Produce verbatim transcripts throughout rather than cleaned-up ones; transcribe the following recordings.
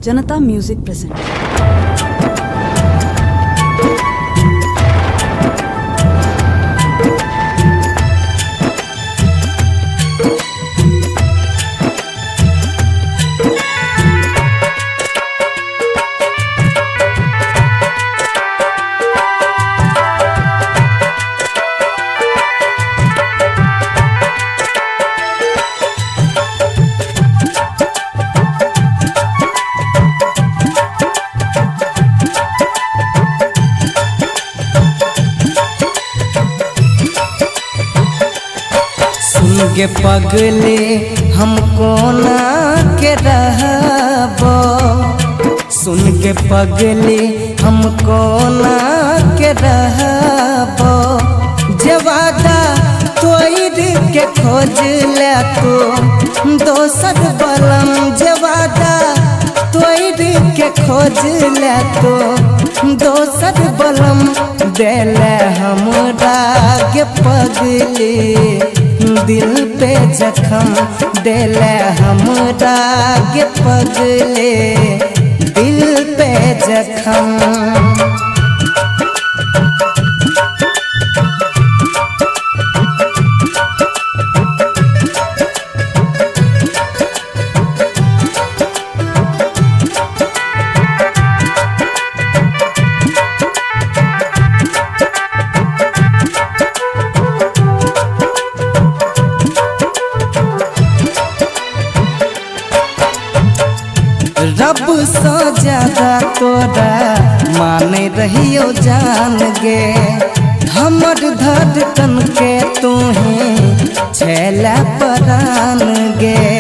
जनता music present. गे पगले हमको ना के रहबो, सुन के पगले हमको ना के रहबो, जवादा तोड़ के खोज ले तो दोसर बलम, जवादा तोड़ के खोज ले तो दोसर बलम, देले हमरा गे पगले दिल पे जखम, देले हमरा गे पगले दिल पे जखम। रब सो ज्यादा तोरा माने रहियो जान गे, हमर धड़कन के तू ही छेला परान गे।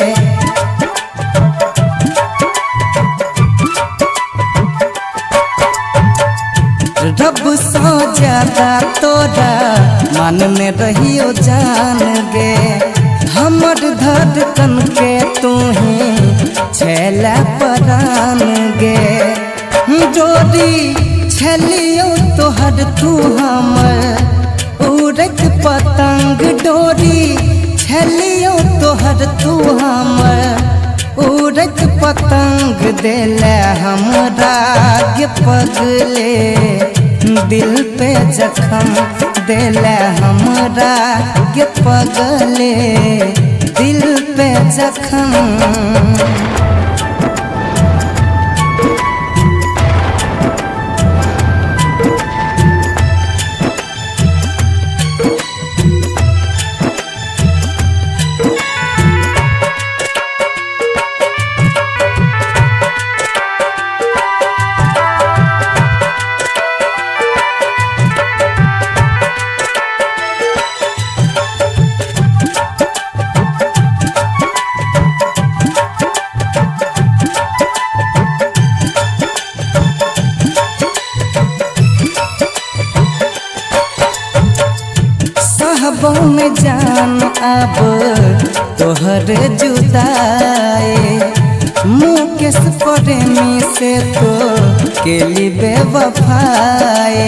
रब सो ज्यादा तोरा मानने रहियो जान गे, हमर धड़कन के तू ही छेला परान गे। डोरी छलियो तोहर तू हमर उड़त पतंग, डोरी छलियो तोहर तू हमर उड़त पतंग, देले हमरा गे पगले दिल पे जखम, देले हमरा गे पगले दिल पे जखम। साहबों में जान अब तोहर जुदाई, मुकेश प्रेमी से तो के लिए बेवफाई।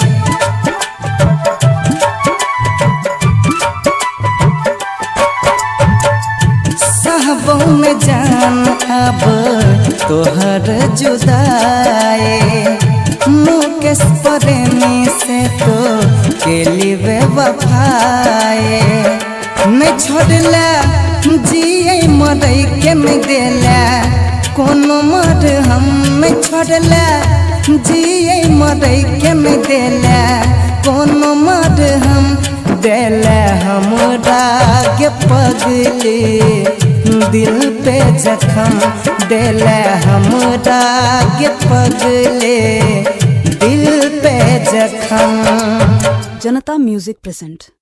साहबों में जान अब तोहर जुदाई, मुकेश प्रेमी से तो के लिए बेवफाई। मैं छोड़ला जिए मरई के मैं देला कोनो मर हम, मैं छोड़ला जिए मरई के मैं देला कोनो मर हम, देला हमरा गे पगले दिल पे जखम, देला हमरा गे पगले दिल पे जखम। जनता म्यूजिक प्रेजेंट।